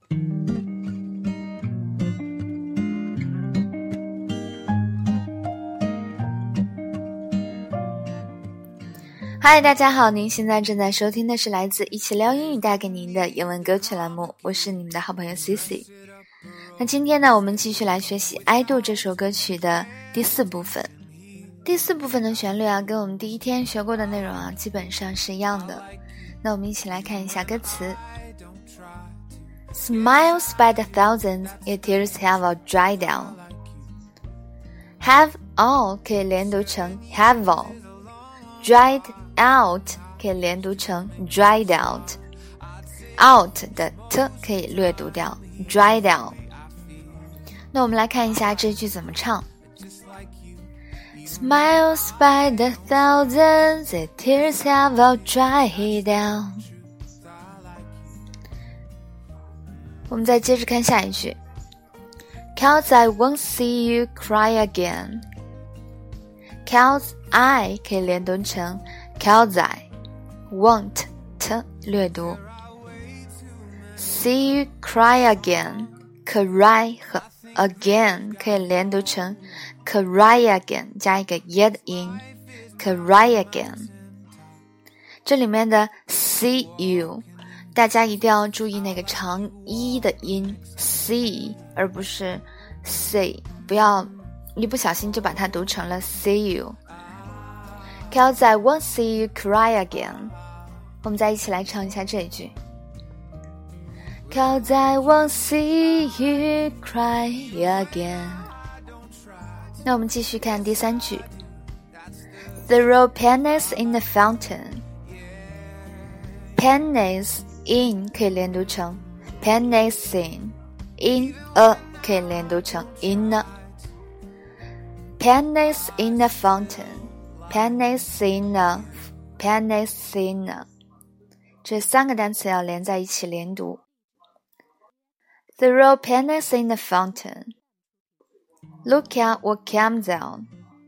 嗨，大家好，您现在正在收听的是来自一起聊英语带给您的英文歌曲栏目，我是你们的好朋友 Cici。 那今天呢，我们继续来学习 I Do 这首歌曲的第4部分。第4部分的旋律啊，跟我们第一天学过的内容啊，基本上是一样的。那我们一起来看一下歌词。 Smiles by the thousands, your tears have all dried down. Have all 可以连读成 have all. Dried out 可以连读成 dried out. Out 的 t 可以略读掉 dried out. 那我们来看一下这句怎么唱。Smiles by the thousands, the tears have all dried down. 我们再接着看下一句。Cause I won't see you cry again. Cause I 可以连读成 Cause I won't t 略读。See you cry again. Cry 和 again 可以连读成 cry again 加一个 y 的音 cry again。 这里面的 see you 大家一定要注意那个长一的音 see 而不是 say， 不要一不小心就把它读成了 see you。 Cause I won't see you cry again。 我们再一起来唱一下这一句。Cause I won't see you cry again。 那我们继续看第3句。 Throw pennies in the fountain. Pennies in 可以连读成 pennies in. In a 可以连读成 in a. Pennies in the fountain. Pennies in a. Pennies in a. 这3个单词要连在一起连读。Throw pennies in the fountain. Look at what comes down.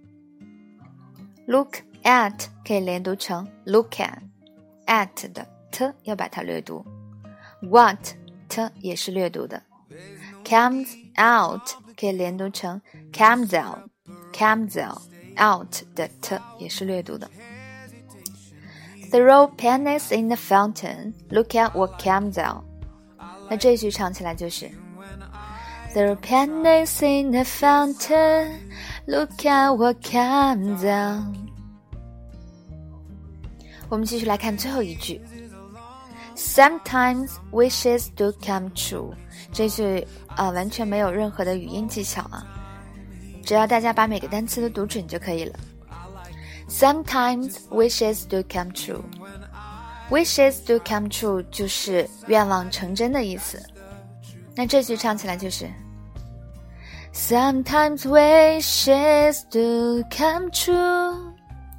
Look at 可以连读成 look at. At 的 t 要把它略读。What t 也是略读的。Comes out 可以连读成 comes out. Comes out. Out 的 t 也是略读的。Throw pennies in the fountain. Look at what comes out. 那这句唱起来就是 Throw pennies in the fountain. Look at what comes out. 我们继续来看最后一句。Sometimes wishes do come true. 这句完全没有任何的语音技巧啊，只要大家把每个单词都读准就可以了。Sometimes wishes do come true. Wishes do come true 就是愿望成真的意思。那这句唱起来就是 Sometimes wishes do come true.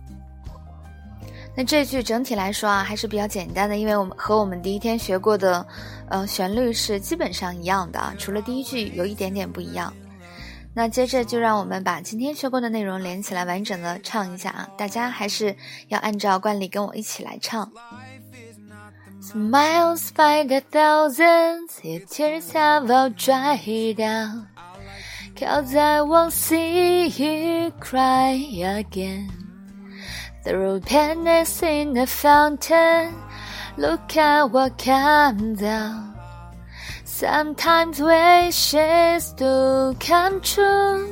那这句整体来说啊还是比较简单的，因为我们和我们第一天学过的旋律是基本上一样的啊，除了第一句有一点点不一样。那接着就让我们把今天学过的内容连起来完整的唱一下啊，大家还是要按照惯例跟我一起来唱。Smiles by the thousands, your tears have all dried down. Cause I won't see you cry again. Throw pennies in the fountain. Look at what comes out. Sometimes wishes do come true.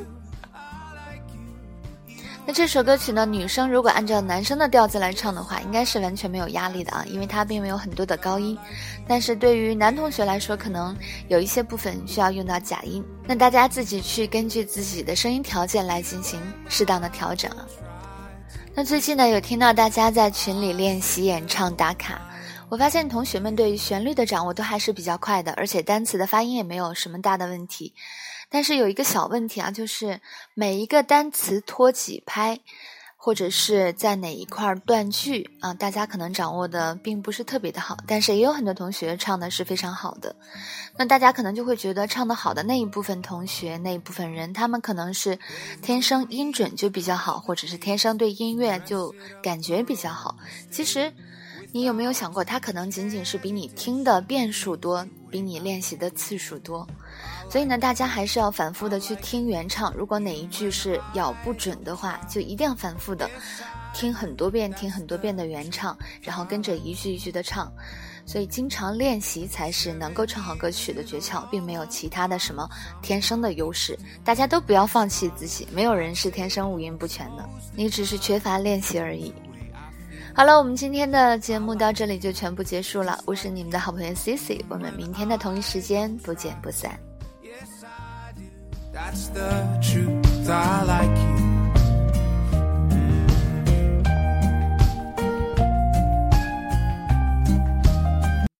那这首歌曲呢，女生如果按照男生的调子来唱的话，应该是完全没有压力的啊，因为它并没有很多的高音。但是对于男同学来说，可能有一些部分需要用到假音，那大家自己去根据自己的声音条件来进行适当的调整啊。那最近呢，有听到大家在群里练习演唱打卡，我发现同学们对于旋律的掌握都还是比较快的，而且单词的发音也没有什么大的问题。但是有一个小问题啊，就是每一个单词拖几拍，或者是在哪一块断句啊，大家可能掌握的并不是特别的好，但是也有很多同学唱的是非常好的。那大家可能就会觉得唱得好的那一部分同学，那一部分人，他们可能是天生音准就比较好，或者是天生对音乐就感觉比较好。其实你有没有想过，他可能仅仅是比你听的遍数多， 比你练习的次数多。所以呢，大家还是要反复的去听原唱，如果哪一句是咬不准的话，就一定要反复的听很多遍的原唱，然后跟着一句一句的唱。所以经常练习才是能够唱好歌曲的诀窍，并没有其他的什么天生的优势。大家都不要放弃自己，没有人是天生五音不全的，你只是缺乏练习而已。好了，我们今天的节目到这里就全部结束了，我是你们的好朋友 Cici， 我们明天的同一时间不见不散。That's the truth I like.